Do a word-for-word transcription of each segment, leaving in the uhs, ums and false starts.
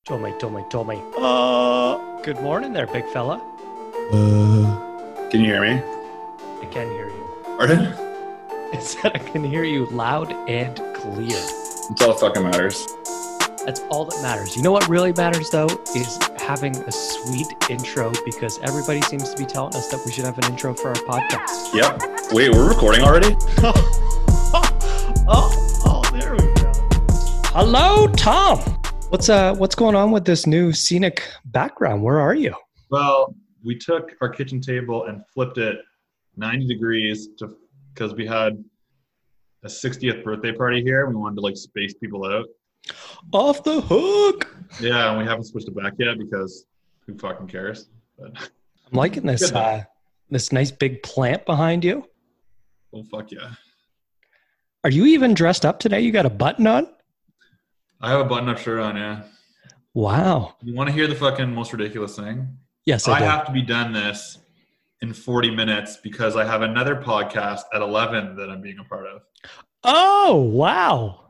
Told me, told me, told me. Uh, good morning there, big fella. Uh, can you hear me? I can hear you. Pardon? It said I can hear you loud and clear. That's all that fucking matters. That's all that matters. You know what really matters, though, is having a sweet intro, because everybody seems to be telling us that we should have an intro for our podcast. Yep. Wait, we're recording already? oh, oh, oh, there we go. Hello, Tom. What's uh, what's going on with this new scenic background? Where are you? Well, we took our kitchen table and flipped it ninety degrees to because we had a sixtieth birthday party here. We wanted to like space people out. Off the hook. Yeah, and we haven't switched it back yet because who fucking cares? But I'm liking this uh, this nice big plant behind you. Oh fuck yeah! Are you even dressed up today? You got a button on? I have a button-up shirt on. Yeah. Wow. You want to hear the fucking most ridiculous thing? Yes, I, I do. have to be done this in forty minutes because I have another podcast at eleven that I'm being a part of. Oh, wow.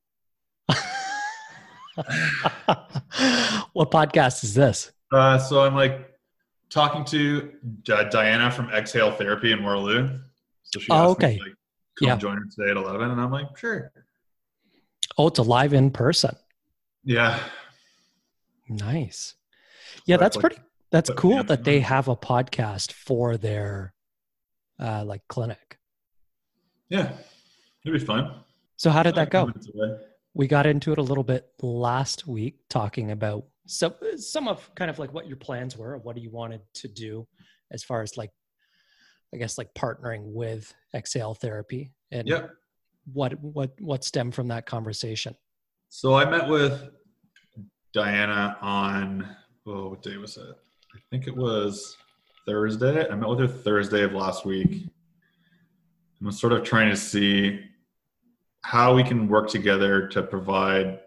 What podcast is this? Uh, so I'm like talking to uh, Diana from Exhale Therapy in Waterloo. So she asked Oh, okay. me to like, come Yeah. join her today at eleven, and I'm like, sure. Oh, it's a live in person. Yeah. Nice. Yeah, So that's like, pretty, that's put me cool on that they the- have a podcast for their uh, like clinic. Yeah. It'll be fun. So how did that go? Minutes away. We got into it a little bit last week, talking about some, some of kind of like what your plans were, what you wanted to do as far as like, I guess like partnering with Exhale Therapy, and Yep. what, what, what stemmed from that conversation. So I met with Diana on, oh, what day was it? I think it was Thursday. I met with her Thursday of last week. I was sort of trying to see how we can work together to provide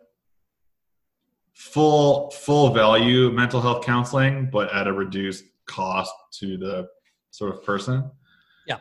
full full value mental health counseling, but at a reduced cost to the sort of person. Yeah.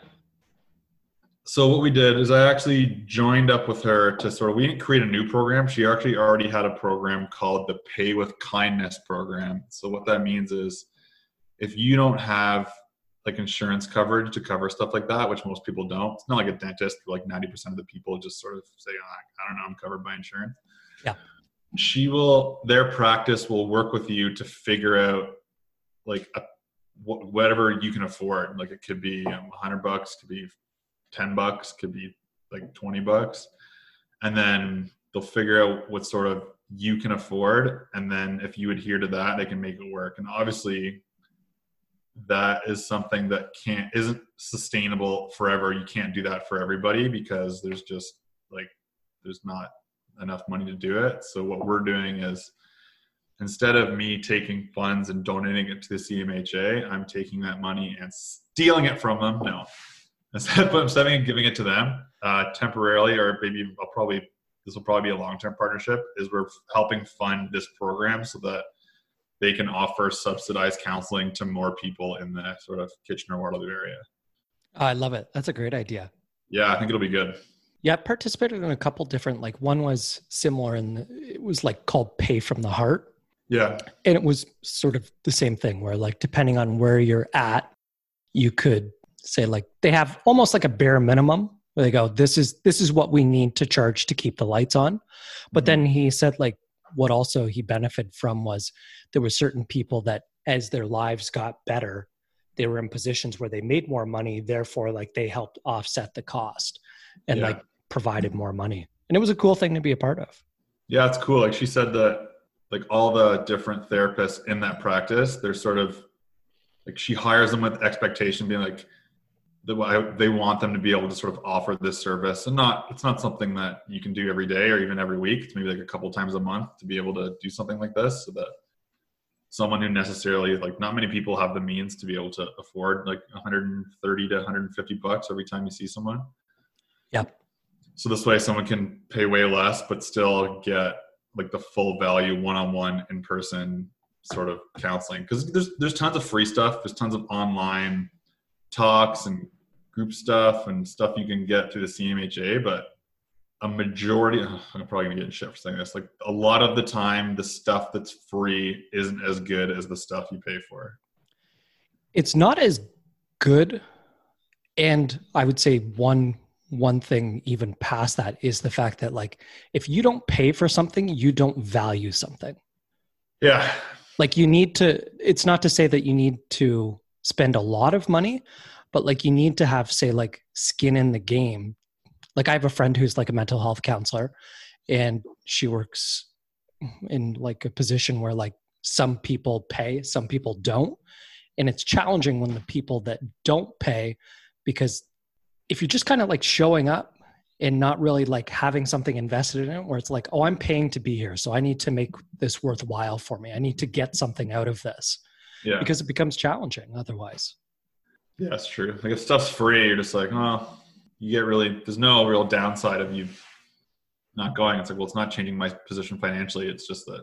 So what we did is I actually joined up with her to sort of, we didn't create a new program. She actually already had a program called the Pay with Kindness program. So what that means is if you don't have like insurance coverage to cover stuff like that, which most people don't, it's not like a dentist, like ninety percent of the people just sort of say, oh, I don't know, I'm covered by insurance. Yeah. She will, their practice will work with you to figure out like a, wh- whatever you can afford. Like it could be um, a hundred bucks, could be ten bucks, could be like twenty bucks. And then they'll figure out what sort of you can afford. And then if you adhere to that, they can make it work. And obviously that is something that can't, isn't sustainable forever. You can't do that for everybody because there's just like, there's not enough money to do it. So what we're doing is instead of me taking funds and donating it to the C M H A, I'm taking that money and stealing it from them. No. Instead of instead of giving it to them uh, temporarily, or maybe I'll probably, this will probably be a long-term partnership, is we're helping fund this program so that they can offer subsidized counseling to more people in the sort of Kitchener-Waterloo area. I love it. That's a great idea. Yeah, I think it'll be good. Yeah, I participated in a couple different, like one was similar, and it was like called Pay from the Heart. Yeah. And it was sort of the same thing where like, depending on where you're at, you could say like, they have almost like a bare minimum where they go, this is, this is what we need to charge to keep the lights on. But then he said like, what also he benefited from was there were certain people that as their lives got better, they were in positions where they made more money. Therefore, like they helped offset the cost and Yeah. like provided more money. And it was a cool thing to be a part of. Yeah, it's cool. Like she said that like all the different therapists in that practice, they're sort of like, she hires them with expectation being like, the, they want them to be able to sort of offer this service, and not, it's not something that you can do every day or even every week. It's maybe like a couple times a month to be able to do something like this, so that someone who necessarily, like not many people have the means to be able to afford like one hundred thirty to one hundred fifty bucks every time you see someone. Yeah. So this way someone can pay way less, but still get like the full value one-on-one in-person sort of counseling. Cause there's, there's tons of free stuff. There's tons of online talks and group stuff and stuff you can get through the C M H A, but a majority, oh, I'm probably gonna get in shit for saying this. Like a lot of the time, the stuff that's free isn't as good as the stuff you pay for. It's not as good. And I would say one one thing even past that is the fact that like if you don't pay for something, you don't value something. Yeah. Like you need to, it's not to say that you need to spend a lot of money, but like you need to have, say, like skin in the game. Like I have a friend who's like a mental health counselor, and she works in like a position where like some people pay, some people don't. And it's challenging when the people that don't pay, because if you're just kind of like showing up and not really like having something invested in it, where it's like, oh, I'm paying to be here, so I need to make this worthwhile for me. I need to get something out of this. Yeah. Because it becomes challenging otherwise. Yeah, that's true. Like if stuff's free, you're just like, oh, you get really, there's no real downside of you not going. It's like, well, it's not changing my position financially. It's just that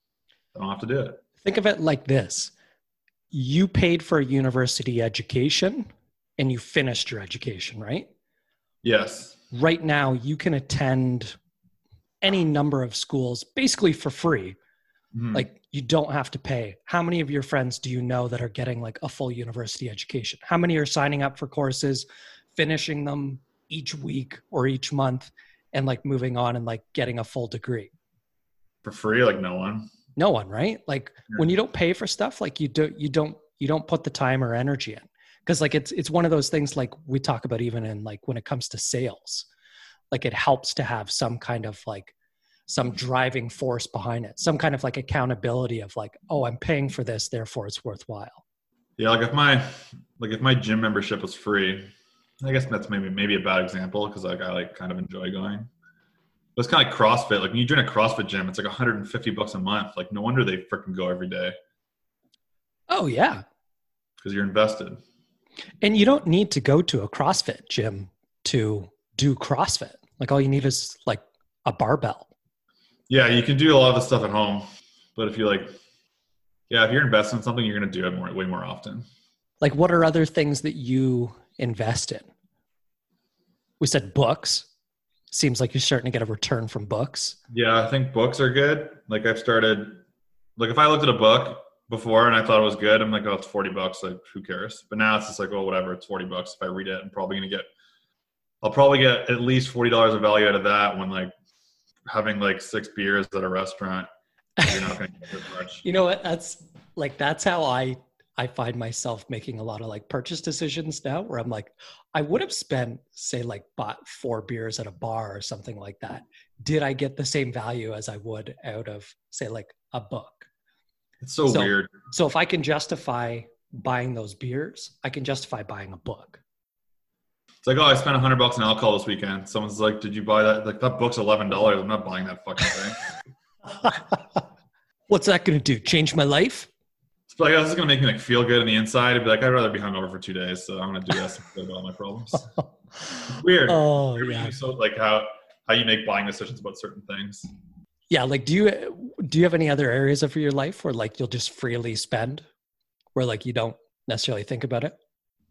I don't have to do it. Think of it like this. You paid for a university education and you finished your education, right? Yes. Right now, you can attend any number of schools basically for free. Mm-hmm. Like you don't have to pay. How many of your friends do you know that are getting like a full university education? How many are signing up for courses, finishing them each week or each month, and like moving on and like getting a full degree? For free? Like no one. No one, right? Like yeah. When you don't pay for stuff, like you do, you don't, you don't put the time or energy in. Cause like it's, it's one of those things like we talk about even in like when it comes to sales, like it helps to have some kind of like some driving force behind it, some kind of like accountability of like, oh, I'm paying for this, therefore it's worthwhile. Yeah. Like if my, like if my gym membership was free, I guess that's maybe, maybe a bad example. Cause like I like kind of enjoy going. But it's kind of like CrossFit. Like when you join a CrossFit gym, it's like one hundred fifty bucks a month. Like no wonder they freaking go every day. Oh yeah. Cause you're invested. And you don't need to go to a CrossFit gym to do CrossFit. Like all you need is like a barbell. Yeah, you can do a lot of the stuff at home. But if you like, yeah, if you're investing in something, you're going to do it more, way more often. Like what are other things that you invest in? We said books. Seems like you're starting to get a return from books. Yeah, I think books are good. Like I've started, like if I looked at a book before and I thought it was good, I'm like, oh, it's forty bucks. Like who cares? But now it's just like, oh, whatever. It's forty bucks. If I read it, I'm probably going to get, I'll probably get at least forty dollars of value out of that when like having like six beers at a restaurant. You're not going to get as much. You know what? That's like, that's how I, I find myself making a lot of like purchase decisions now where I'm like, I would have spent, say, like bought four beers at a bar or something like that. Did I get the same value as I would out of, say, like a book? It's so, so weird. So if I can justify buying those beers, I can justify buying a book. It's like, oh, I spent a hundred bucks on alcohol this weekend. Someone's like, did you buy that? Like that book's eleven dollars. I'm not buying that fucking thing. What's that going to do? Change my life? It's like, oh, this is going to make me like feel good on the inside. I'd be like, I'd rather be hungover for two days. So I'm going to do this and about all my problems. It's weird. Oh, weird yeah. So like how, how you make buying decisions about certain things. Yeah. Like, do you, do you have any other areas of your life where like you'll just freely spend where like you don't necessarily think about it?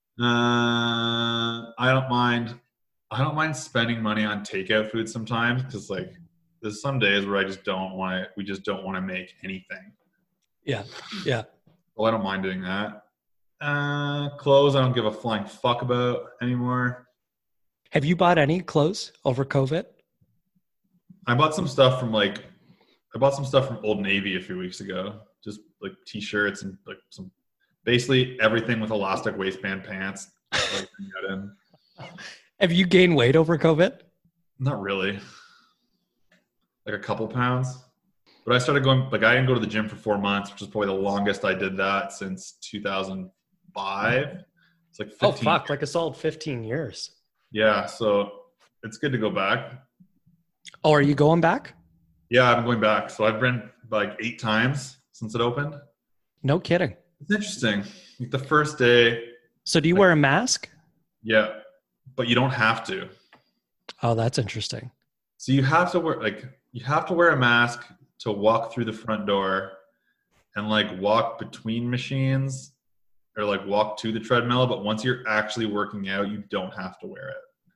Uh, I don't mind. I don't mind spending money on takeout food sometimes. Cause like there's some days where I just don't want to, we just don't want to make anything. Yeah. Yeah. Well, I don't mind doing that. Uh, clothes, I don't give a flying fuck about anymore. Have you bought any clothes over COVID? I bought some stuff from like, I bought some stuff from Old Navy a few weeks ago. Just like t-shirts and like some, basically everything with elastic waistband pants. Like, have you gained weight over COVID? Not really. Like a couple pounds. But I started going, like I didn't go to the gym for four months, which is probably the longest I did that since two thousand five. It's like fifteen Oh, fuck, years. Like a solid fifteen years. Yeah, so it's good to go back. Oh, are you going back? Yeah, I'm going back. So I've been like eight times since it opened. No kidding. It's interesting. Like the first day. So do you like, wear a mask? Yeah, but you don't have to. Oh, that's interesting. So you have to wear, like, you have to wear a mask to walk through the front door and like walk between machines or like walk to the treadmill. But once you're actually working out, you don't have to wear it.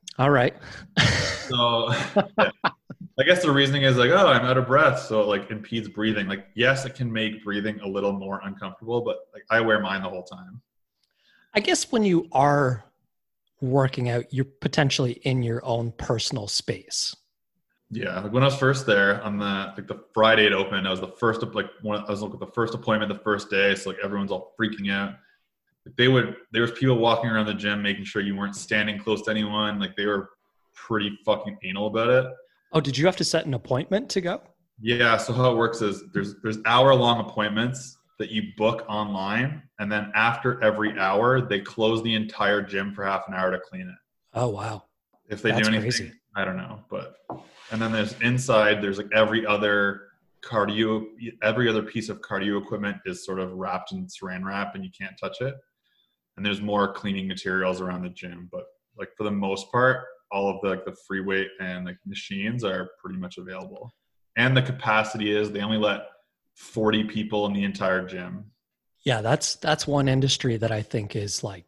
All right. So yeah. I guess the reasoning is like, oh, I'm out of breath, so it like impedes breathing. Like, yes, it can make breathing a little more uncomfortable, but like I wear mine the whole time. I guess when you are working out, you're potentially in your own personal space. Yeah, like when I was first there on the like the Friday it opened, I was the first like one. I was looking at the first appointment the first day, so like everyone's all freaking out. Like they would, there was people walking around the gym making sure you weren't standing close to anyone. Like they were pretty fucking anal about it. Oh, did you have to set an appointment to go? Yeah, so how it works is there's there's hour long appointments that you book online, and then after every hour they close the entire gym for half an hour to clean it. Oh wow. If they That's do anything, crazy. I don't know, but and then there's inside there's like every other cardio every other piece of cardio equipment is sort of wrapped in saran wrap and you can't touch it. And there's more cleaning materials around the gym, but like for the most part, all of the like the free weight and like machines are pretty much available. And the capacity is they only let forty people in the entire gym. Yeah, that's that's one industry that I think is like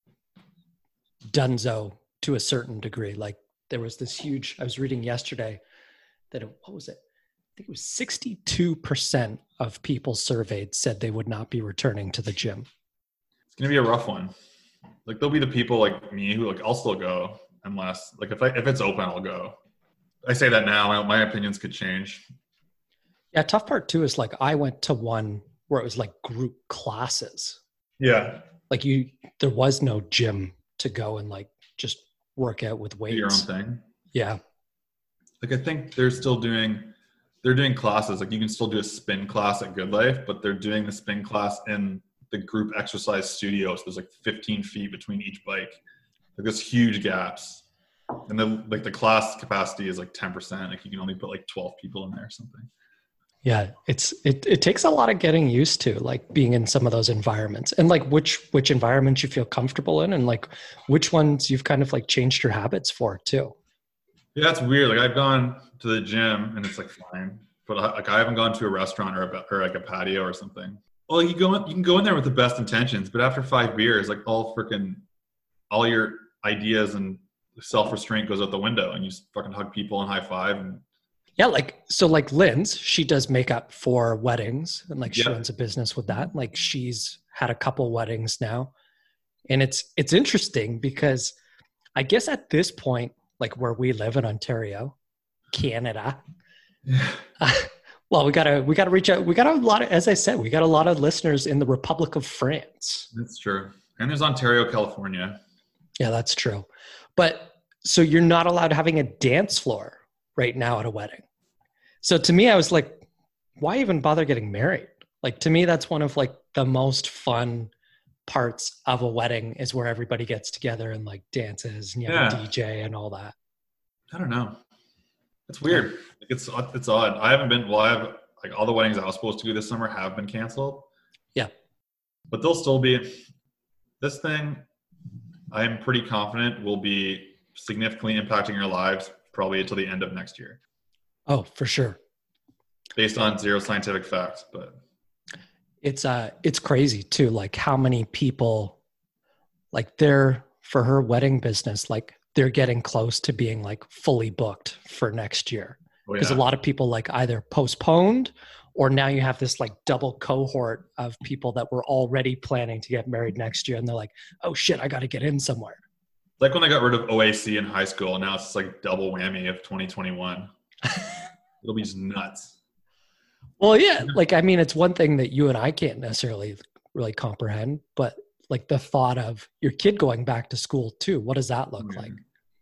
dunzo to a certain degree. Like there was this huge, I was reading yesterday that it, what was it? I think it was sixty-two percent of people surveyed said they would not be returning to the gym. It's gonna be a rough one. Like there'll be the people like me who like I'll still go unless like if I if it's open I'll go. I say that now, my, my opinions could change. Yeah, tough part too is like I went to one where it was like group classes. Yeah. Like you, there was no gym to go and like just work out with weights. Do your own thing. Yeah. Like I think they're still doing, they're doing classes. Like you can still do a spin class at Good Life, but they're doing the spin class in the group exercise studio. So there's like fifteen feet between each bike. Like there's huge gaps. And then like the class capacity is like ten percent. Like you can only put like twelve people in there or something. Yeah, it's it it takes a lot of getting used to like being in some of those environments and like which which environments you feel comfortable in and like which ones you've kind of like changed your habits for too. Yeah, it's weird. Like I've gone to the gym and it's like fine, but like I haven't gone to a restaurant or a or like a patio or something. Well, you go in, you can go in there with the best intentions, but after five beers, like all freaking all your ideas and self-restraint goes out the window and you just fucking hug people and high five. And yeah, like so like Lynn's, she does makeup for weddings and like she yeah. runs a business with that. Like she's had a couple weddings now. And it's it's interesting because I guess at this point, like where we live in Ontario, Canada, Yeah. uh, well, we gotta we gotta reach out. We got a lot of, as I said, we got a lot of listeners in the Republic of France. That's true. And there's Ontario, California. Yeah, that's true. But so you're not allowed having a dance floor right now at a wedding. So to me, I was like, why even bother getting married? Like to me, that's one of like the most fun parts of a wedding is where everybody gets together and like dances and you have Yeah. a D J and all that. I don't know. It's weird. Like it's it's odd. I haven't been. Well, I have like all the weddings I was supposed to do this summer have been canceled. Yeah, but they'll still be. This thing, I am pretty confident will be significantly impacting your lives probably until the end of next year. Oh, for sure. Based on zero scientific facts, but It's uh it's crazy too, like how many people like they're for her wedding business, like they're getting close to being like fully booked for next year. Because oh, yeah. a lot of people like either postponed or now you have this like double cohort of people that were already planning to get married next year. And they're like, oh shit, I got to get in somewhere. Like when I got rid of O A C in high school, and now it's just like double whammy of twenty twenty-one. It'll be just nuts. Well, yeah. Like, I mean, it's one thing that you and I can't necessarily really comprehend, but like the thought of your kid going back to school too. What does that look Mm-hmm. like?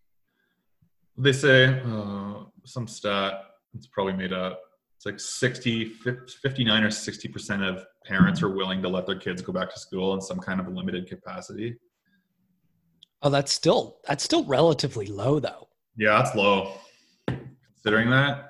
They say uh, some stat, it's probably made up. It's like sixty, fifty-nine or sixty percent of parents are willing to let their kids go back to school in some kind of limited capacity. Oh, that's still, that's still relatively low though. Yeah, that's low. Considering that.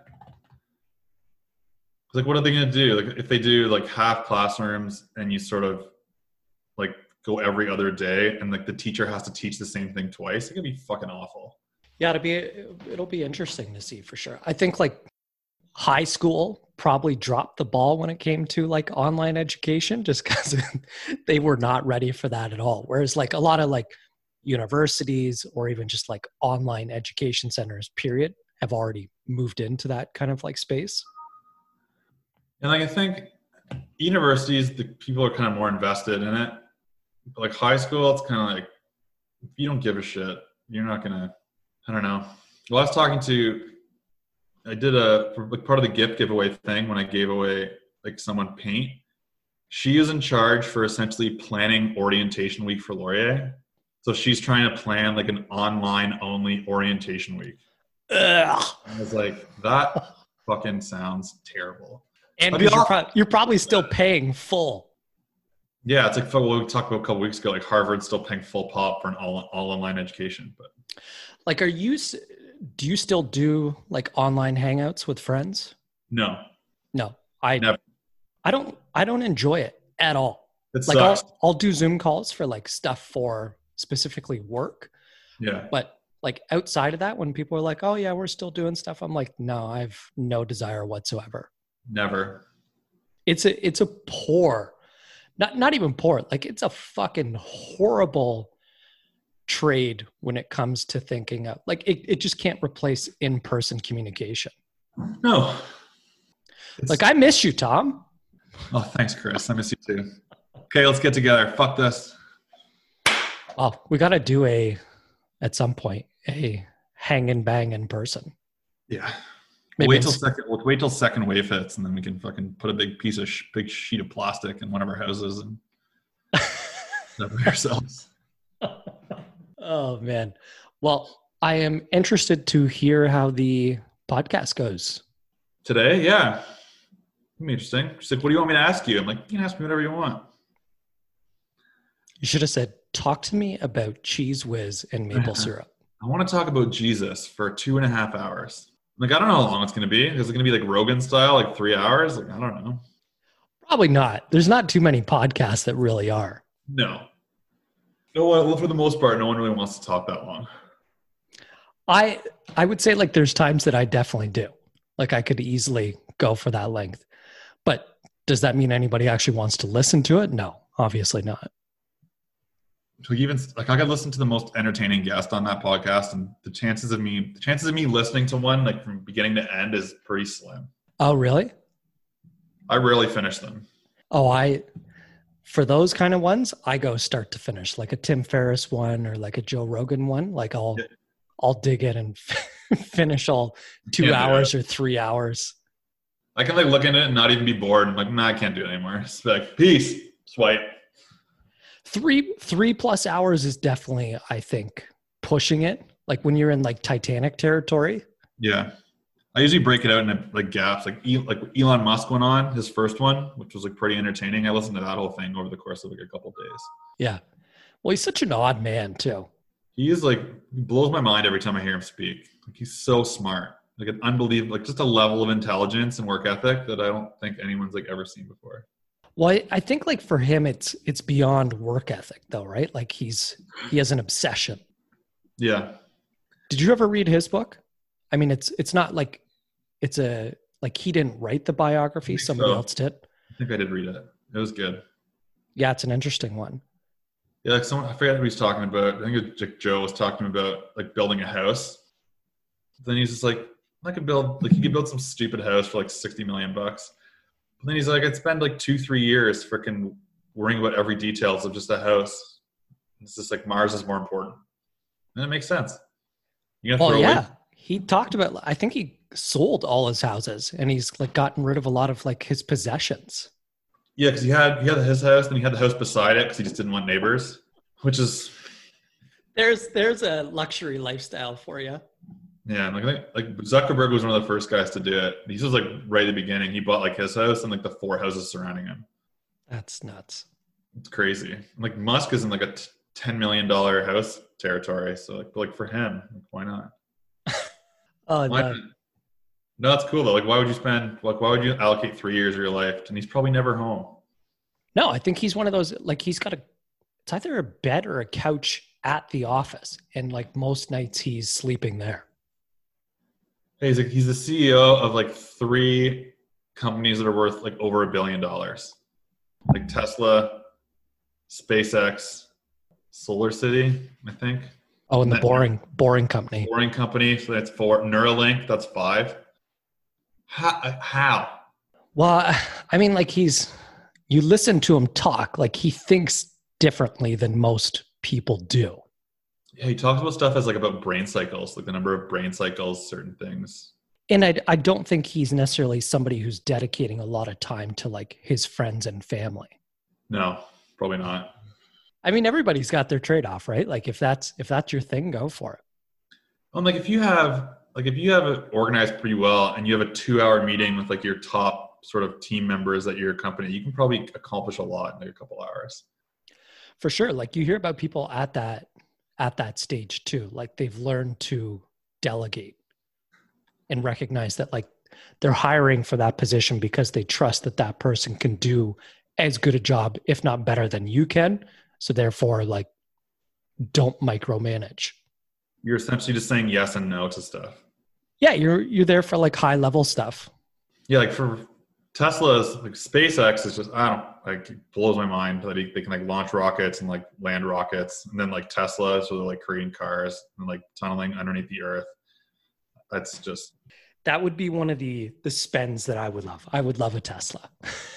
Like, what are they going to do? Like, if they do like half classrooms and you sort of like go every other day and like the teacher has to teach the same thing twice, it could be fucking awful. Yeah, it'll be, it'll be interesting to see for sure. I think like high school probably dropped the ball when it came to like online education just because they were not ready for that at all. Whereas like a lot of like universities or even just like online education centers, period, have already moved into that kind of like space. And like I think universities, the people are kind of more invested in it. But like high school, it's kind of like if you don't give a shit, you're not gonna. I don't know. Well, I was talking to. I did a like part of the gift giveaway thing when I gave away like someone paint. She is in charge for essentially planning orientation week for Laurier. So she's trying to plan like an online only orientation week. Ugh. I was like, that fucking sounds terrible. And you're, pro- you're probably still paying full. Yeah, it's like what we talked about a couple weeks ago. Like Harvard's still paying full pop for an all all online education. But like, are you? Do you still do like online hangouts with friends? No, no, I never. I don't. I don't enjoy it at all. It like sucks. I'll I'll do Zoom calls for like stuff for specifically work. Yeah, but like outside of that, when people are like, "Oh yeah, we're still doing stuff," I'm like, "No, I have no desire whatsoever." Never. It's a it's a poor, not not even poor. Like it's a fucking horrible trade when it comes to thinking of like it. It just can't replace in-person communication. No. It's, like I miss you, Tom. Oh, thanks, Chris. I miss you too. Okay, let's get together. Fuck this. Oh, we got to do a at some point a hang and bang in person. Yeah. Maybe wait till second. We'll wait till second wave hits, and then we can fucking put a big piece of sh- big sheet of plastic in one of our houses and separate ourselves. Oh man. Well, I am interested to hear how the podcast goes today. Yeah, it'll be interesting. She's like, "What do you want me to ask you?" I'm like, "You can ask me whatever you want." You should have said, "Talk to me about Cheese Whiz and maple syrup." I want to talk about Jesus for two and a half hours. Like, I don't know how long it's going to be. Is it going to be like Rogan style, like three hours? Like, I don't know. Probably not. There's not too many podcasts that really are. No. No, well, for the most part, no one really wants to talk that long. I I would say like there's times that I definitely do. Like I could easily go for that length. But does that mean anybody actually wants to listen to it? No, obviously not. So even like I could listen to the most entertaining guest on that podcast, and the chances of me, the chances of me listening to one like from beginning to end is pretty slim. Oh, really? I rarely finish them. Oh, I for those kind of ones, I go start to finish, like a Tim Ferriss one or like a Joe Rogan one. Like I'll yeah. I'll dig in and finish all two yeah, hours yeah. or three hours. I can like look at it and not even be bored. I'm like, nah, I can't do it anymore. It's like peace, swipe. Three three plus hours is definitely, I think, pushing it. Like when you're in like Titanic territory. Yeah, I usually break it out into like gaps. Like like Elon Musk went on his first one, which was like pretty entertaining. I listened to that whole thing over the course of like a couple of days. Yeah, well, he's such an odd man too. He is like he blows my mind every time I hear him speak. Like he's so smart, like an unbelievable, like just a level of intelligence and work ethic that I don't think anyone's like ever seen before. Well, I think like for him, it's it's beyond work ethic though, right? Like he's he has an obsession. Yeah. Did you ever read his book? I mean, it's it's not like it's a like he didn't write the biography; somebody so. else did. I think I did read it. It was good. Yeah, it's an interesting one. Yeah, like someone I forget who he's talking about. I think it was like Joe was talking about like building a house. Then he's just like, I could build like he could build some stupid house for like sixty million bucks. But then he's like, I'd spend like two, three years freaking worrying about every details of just a house. It's just like Mars is more important. And it makes sense. You well, yeah. Away- he talked about, I think he sold all his houses and he's like gotten rid of a lot of like his possessions. Yeah, because he had he had his house, then he had the house beside it because he just didn't want neighbors, which is there's there's a luxury lifestyle for you. Yeah, like like Zuckerberg was one of the first guys to do it. He was like right at the beginning. He bought like his house and like the four houses surrounding him. That's nuts. It's crazy. Like Musk is in like a ten million dollar house territory, so like like for him, like, why not? oh why no. Not? No, that's cool though. Like, why would you spend like why would you allocate three years of your life? And he's probably never home. No, I think he's one of those. Like he's got a. It's either a bed or a couch at the office, and like most nights he's sleeping there. Hey, he's like he's the C E O of like three companies that are worth like over a billion dollars, like Tesla, SpaceX, Solar City, I think. Oh, and the Net- boring, boring company. Boring Company. So that's four. Neuralink, that's five. How? how? Well, I mean, like he's, you listen to him talk, like he thinks differently than most people do. Yeah, he talks about stuff as like about brain cycles, like the number of brain cycles, certain things. And I, I don't think he's necessarily somebody who's dedicating a lot of time to like his friends and family. No, probably not. I mean, everybody's got their trade-off, right? Like if that's, if that's your thing, go for it. Um, like if you have, like if you have it organized pretty well and you have a two hour meeting with like your top sort of team members at your company, you can probably accomplish a lot in like a couple hours. For sure. Like you hear about people at that, at that stage too. Like they've learned to delegate and recognize that like they're hiring for that position because they trust that that person can do as good a job, if not better than you can. So therefore, like, don't micromanage. You're essentially just saying yes and no to stuff. Yeah, you're you're there for like high level stuff. Yeah, like for Tesla's, like SpaceX is just, I don't like, it blows my mind that they can like launch rockets and like land rockets, and then like Tesla, so they're like creating cars and like tunneling underneath the earth. That's just, that would be one of the the spends that I would love. I would love a Tesla.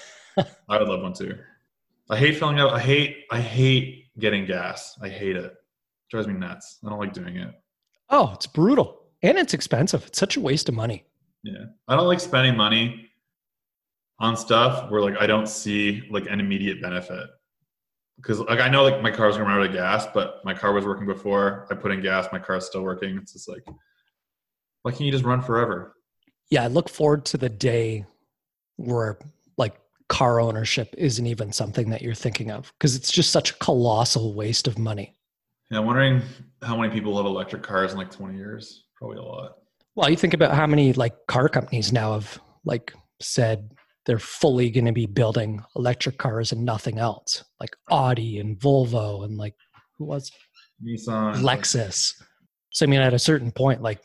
I would love one too. I hate filling up. I hate, I hate getting gas. I hate it. It drives me nuts. I don't like doing it. Oh, it's brutal. And it's expensive. It's such a waste of money. Yeah. I don't like spending money on stuff where like I don't see like an immediate benefit. Because like I know like my car's gonna run out of gas, but my car was working before. I put in gas, my car's still working. It's just like, why can't you just run forever? Yeah, I look forward to the day where like car ownership isn't even something that you're thinking of, because it's just such a colossal waste of money. Yeah, I'm wondering how many people have electric cars in like twenty years. Probably a lot. Well, you think about how many like car companies now have like said they're fully going to be building electric cars and nothing else, like Audi and Volvo and like who was Nissan, Lexus. So I mean, at a certain point, like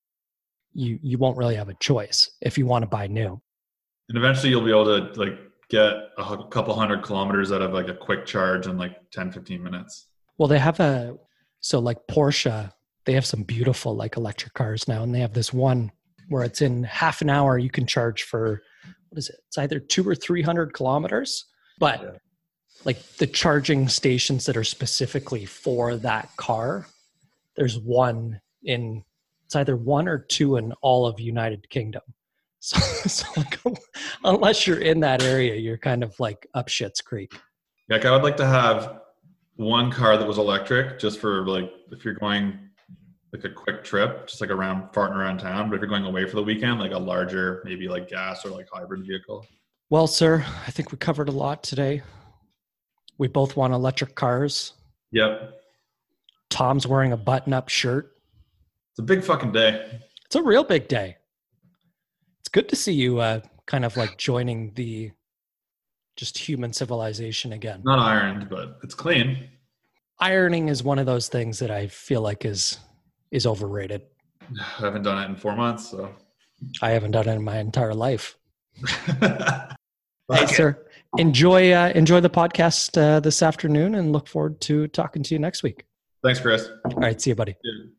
you you won't really have a choice if you want to buy new. And eventually you'll be able to like get a couple hundred kilometers out of like a quick charge in like ten, fifteen minutes. Well, they have a, so like Porsche, they have some beautiful like electric cars now. And they have this one where it's in half an hour, you can charge for, what is it? It's either two or three hundred kilometers, but yeah. Like the charging stations that are specifically for that car, there's one in, it's either one or two in all of United Kingdom. So, so like, unless you're in that area, you're kind of like up shit's creek. Like I would like to have one car that was electric just for like, if you're going like a quick trip, just like around farting around town. But if you're going away for the weekend, like a larger, maybe like gas or like hybrid vehicle. Well, sir, I think we covered a lot today. We both want electric cars. Yep. Tom's wearing a button-up shirt. It's a big fucking day. It's a real big day. It's good to see you uh, kind of like joining the just human civilization again. Not ironed, but it's clean. Ironing is one of those things that I feel like is is overrated. I haven't done it in four months, so. I haven't done it in my entire life. Hey, sir, enjoy uh, enjoy the podcast uh, this afternoon, and look forward to talking to you next week. Thanks, Chris. All right, see you, buddy. Yeah.